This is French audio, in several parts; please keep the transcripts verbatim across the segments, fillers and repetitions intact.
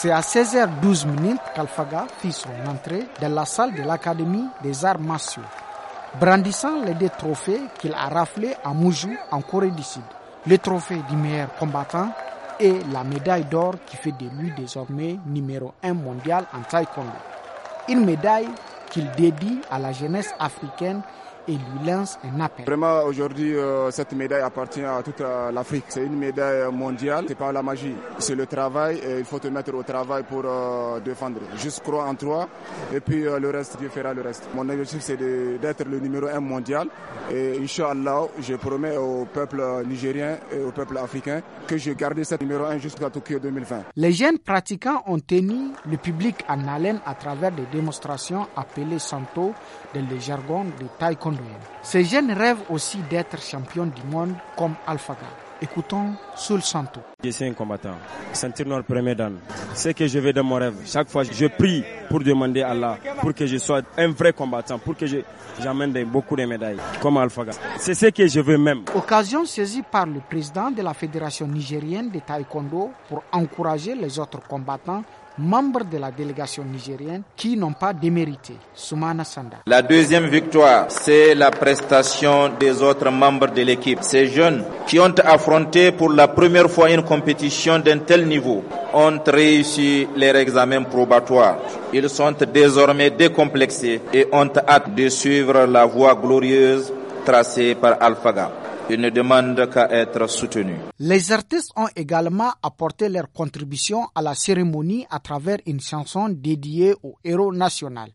C'est à seize heures douze qu'Alphaga fit son entrée dans la salle de l'Académie des arts martiaux, brandissant les deux trophées qu'il a raflés à Moujou, en Corée du Sud. Le trophée du meilleur combattant et la médaille d'or qui fait de lui désormais numéro un mondial en taekwondo. Une médaille qu'il dédie à la jeunesse africaine et lui lance un appel. Vraiment, aujourd'hui, euh, cette médaille appartient à toute euh, l'Afrique. C'est une médaille mondiale, c'est pas la magie. C'est le travail et il faut te mettre au travail pour euh, défendre. Juste croire en toi et puis euh, le reste, Dieu fera le reste. Mon objectif, c'est de, d'être le numéro un mondial. Et Inch'Allah, je promets au peuple nigérien et au peuple africain que je garde ce numéro un jusqu'à Tokyo deux mille vingt. Les jeunes pratiquants ont tenu le public en haleine à travers des démonstrations appelées Santo dans le jargon de taekwondo. Ces jeunes rêvent aussi d'être champions du monde comme Alphaga. Écoutons Soul Santo. Je suis un combattant, ceinture noire première dan. C'est que je veux dans mon rêve. Chaque fois, je prie pour demander à Allah pour que je sois un vrai combattant, pour que je, j'amène beaucoup de médailles comme Alphaga. C'est ce que je veux même. Occasion saisie par le président de la Fédération nigérienne de taekwondo pour encourager les autres combattants membres de la délégation nigérienne qui n'ont pas démérité. Soumana Sanda. La deuxième victoire, c'est la prestation des autres membres de l'équipe. Ces jeunes qui ont affronté pour la première fois une compétition d'un tel niveau ont réussi leur examen probatoire. Ils sont désormais décomplexés et ont hâte de suivre la voie glorieuse tracée par Alphaga. Il ne demande qu'à être soutenu. Les artistes ont également apporté leur contribution à la cérémonie à travers une chanson dédiée au héros national.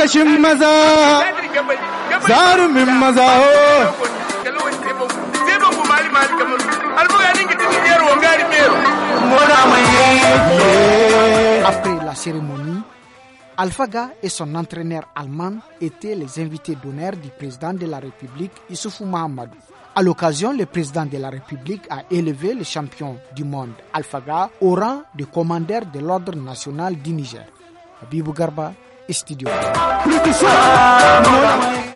Après la cérémonie, Alphaga et son entraîneur allemand étaient les invités d'honneur du président de la République, Issoufou Mahamadou. À l'occasion, le président de la République a élevé le champion du monde, Alphaga, au rang de commandeur de l'ordre national du Niger. Habibou Garba, Studio.